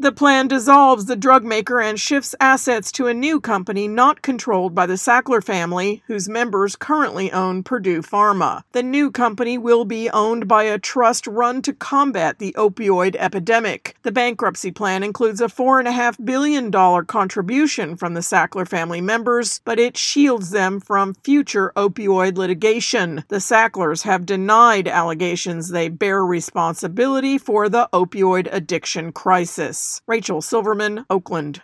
The plan dissolves the drug maker and shifts assets to a new company not controlled by the Sackler family, whose members currently own Purdue Pharma. The new company will be owned by a trust run to combat the opioid epidemic. The bankruptcy plan includes a $4.5 billion contribution from the Sackler family members, but it shields them from future opioid litigation. The Sacklers have denied allegations they bear responsibility for the opioid addiction crisis. Rachel Silverman, Oakland.